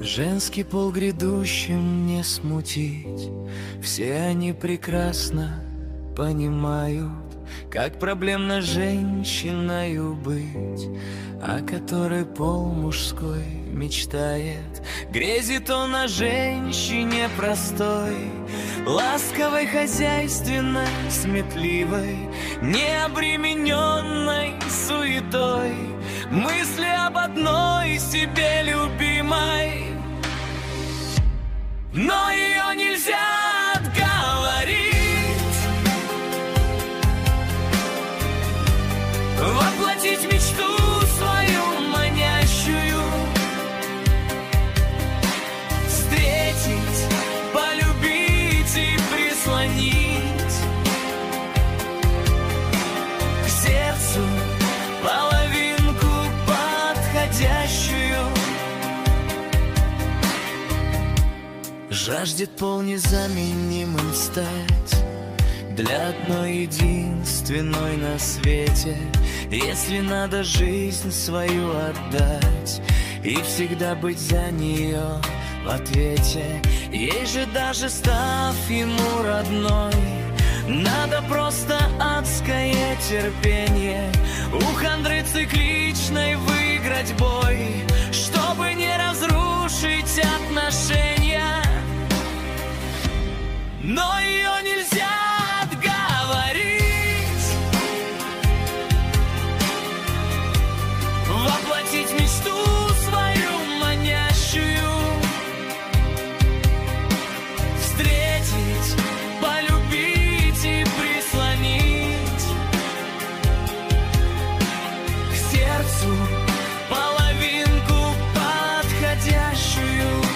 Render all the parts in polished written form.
Женский пол грядущим не смутить, все они прекрасно понимают, как проблемно женщиною быть, о которой пол мужской мечтает. Грезит он о женщине простой, ласковой, хозяйственной, сметливой, не обремененной суетой, мысли об одной себе любимой. Но ее нельзя отговорить, воплотить мечту свою манящую, встретить, полюбить и прислонить к сердцу половинку подходящую. Жаждет пол незаменимым стать для одной единственной на свете, если надо жизнь свою отдать и всегда быть за нее в ответе. Ей же даже став ему родной, надо просто адское терпение, у хандры цикличной выиграть бой, чтобы не разрушить отношения. Но ее нельзя отговорить, воплотить мечту свою манящую, встретить, полюбить и прислонить к сердцу половинку подходящую.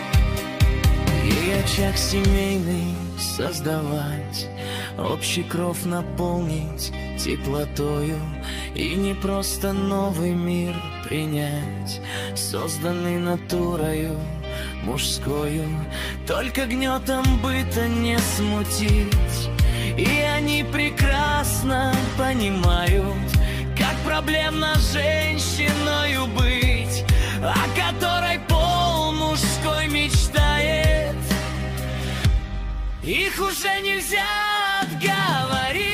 Ей очаг семейный создавать, общий кров наполнить теплотою, и не просто новый мир принять, созданный натурою мужскою, только гнетом быта не смутить. И они прекрасно понимают, как проблемно женщиною быть, о которой пол мужской мечтает. Их уже нельзя отговорить,